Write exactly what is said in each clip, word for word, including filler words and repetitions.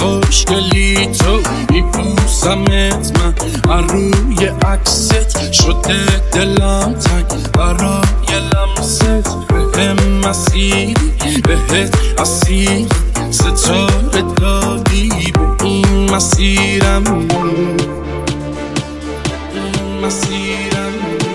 خوشگلی تو میبوسمت من من روی عکست شده دلم تنگ برای لمست بهم مسیری بهت اسیر ستاره دادی به این مسیرم مسیرم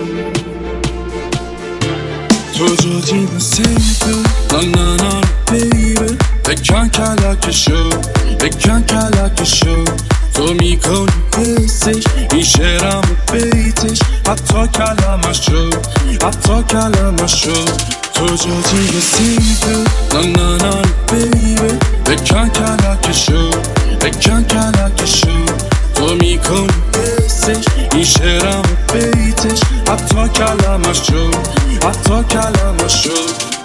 تو جادی بسیده نا نا نا بیبه بکن کلکشو بکن کلکشو تو میکنی حسش این شعرم و بیتش حتی کلمشو حتی کلمشو تو جادی بسیده نا نا نا بیبه بکن کلکشو بکن کلکشو تو میکنی حسش این شعرم و بیتش حتی کلمشو حتی کلمشو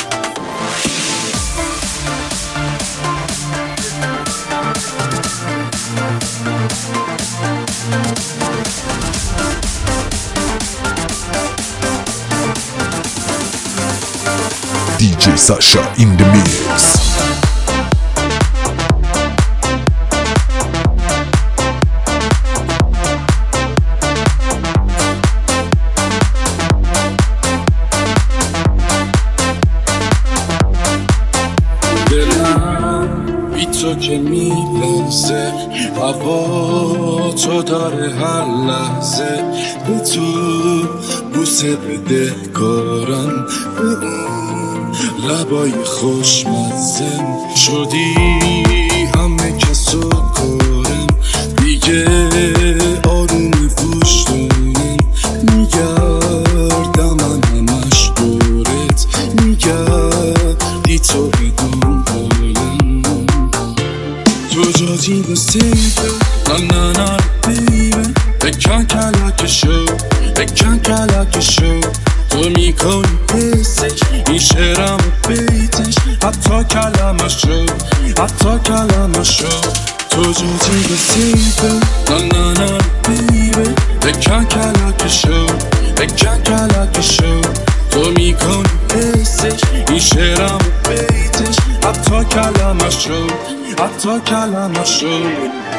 دی جی Sasha in the mix. دلم بی تو که میلرزه هوا تو داره هر لحظه به تو بوسه بده کارم به اون لبای خوشمزم شدی همه کسو کارم دیگه آروم گوش دارم میگردم من همش دورت میگردی تو بدون حالم تو جادی بسیده نا نا نا بیبه بکن کلکشو بکن کلکشو تو میکنی حسش این شعرم و بیتش حتی کلمشو حتی کلمشو تو جادی بسیده نا نا نا بیبه بکن کلکشو بکن کلکشو تو میکنی حسش این شعرم و بیتش حتی کلمشو حتی کلمشو